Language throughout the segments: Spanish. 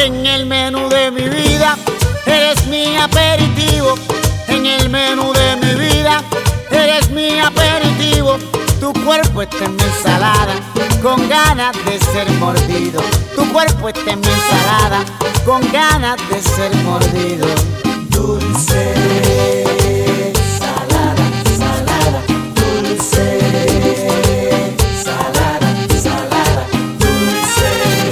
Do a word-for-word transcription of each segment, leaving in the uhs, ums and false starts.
En el menú de mi vida eres mi aperitivo. En el menú de mi vida eres mi aperitivo. Tu cuerpo está en mi ensalada, con ganas de ser mordido. Tu cuerpo está en mi ensalada, con ganas de ser mordido. Dulce, salada, salada, dulce, salada, salada, dulce,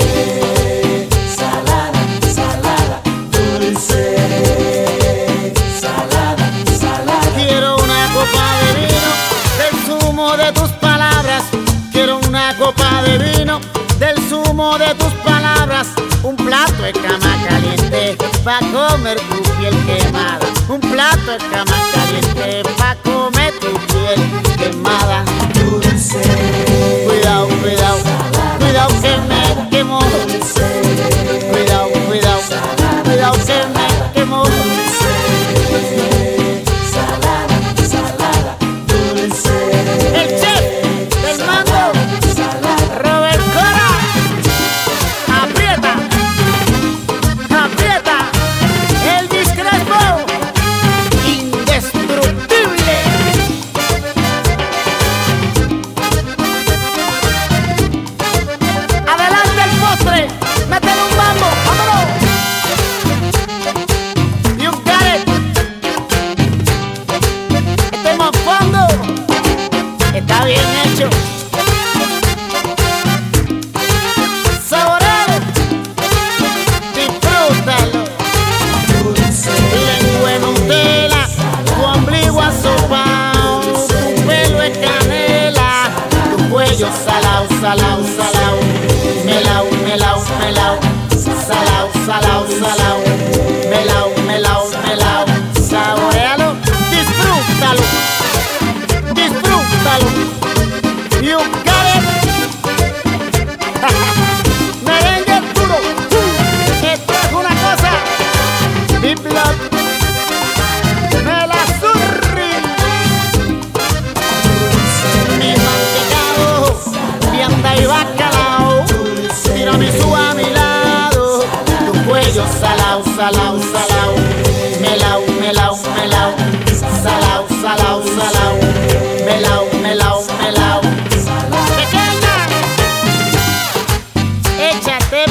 salada, salada, dulce, salada, salada. Quiero una copa de vino del zumo de tus palabras. Quiero una copa de vino del zumo de tus palabras. Un plato de cama caliente pa' comer tu piel quemada. Un plato de cama caliente pa' comer tu piel quemada. Dulce, cuidado, cuidado, cuidado que me quemo. Cuidado, cuidado, cuidado que me quemo. Salada, salada, dulce. El chef del mango, Robert Cora. Aprieta, aprieta. Elvis Crespo, indestructible. Adelante el postre, métele un mambo, vámonos. Y un caret. Este mofongo está bien hecho. Saborealo, disfrútalo. Lengua en Nutella, tu ombligo asopao, tu pelo es canela, tu cuello salao, salao, salao, melao, melao, melao, salao, salao, salao, melao, melao, melao. Saborealo, disfrútalo, disfrútalo. You got it. Merengue puro. Esto es una cosa. Big Blood, Mela Surri. Mi mantecado, vianda y bacalao, tiramisú a mi lado. Tu cuello salao, salao, salao, melao, melao, melao, salao, salao, salao, melao, melao, melao. Pequeña, échate